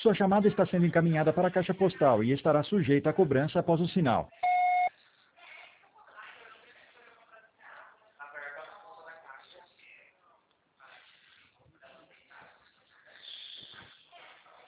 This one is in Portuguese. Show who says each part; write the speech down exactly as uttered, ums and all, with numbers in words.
Speaker 1: Sua chamada está sendo encaminhada para a caixa postal e estará sujeita a cobrança após o sinal.